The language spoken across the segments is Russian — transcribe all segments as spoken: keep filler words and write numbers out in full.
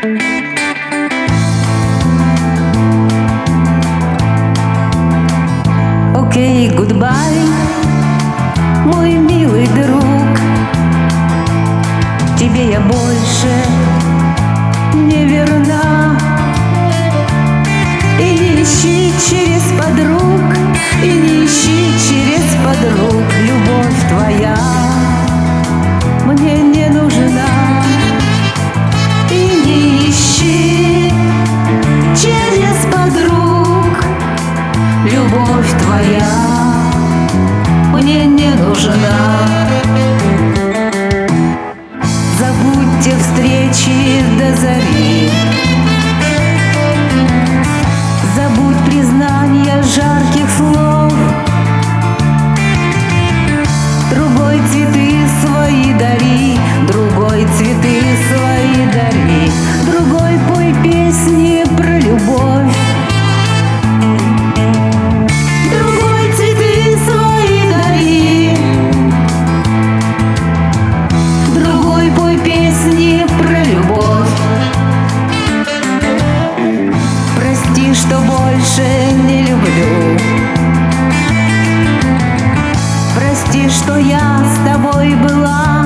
Окей, гудбай, мой милый друг, тебе я больше не верна. И не ищи через подруг, и не ищи через подруг. Любовь твоя мне не нужна. И не ищи через подруг. Любовь твоя мне не нужна. Забудьте встречи до зари, забудь признания жарких слов. Другой цветы свои дари, другой цветы свои дари, другой пой песни про любовь. Другой цветы свои дари, другой пой песни про любовь. Прости, что больше не люблю. Прости, что я с тобой была.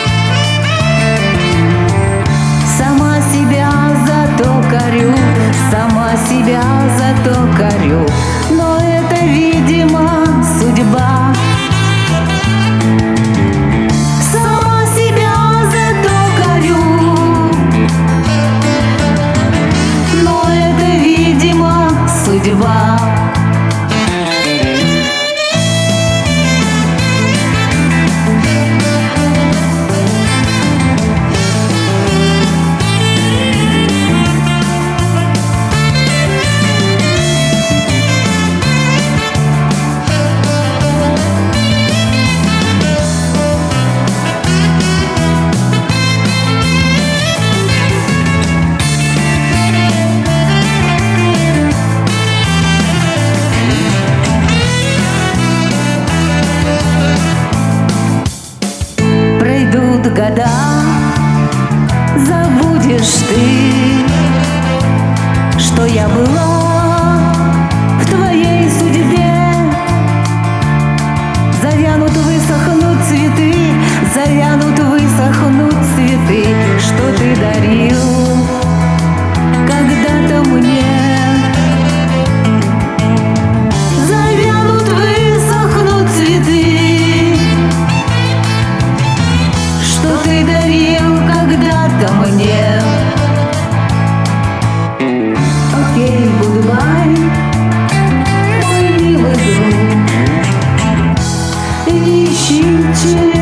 Сама себя за то корю, сама себя за то корю. Но это, видимо, судьба. Сама себя за то корю, но это, видимо, судьба. Года забудешь ты, что я была в твоей судьбе. Завянут, высохнут цветы, завянут, высохнут цветы, что ты дарил когда-то мне. Завянут, высохнут цветы, что ты дарил когда-то мне. Окей, гудбай, мой милый друг, ищи.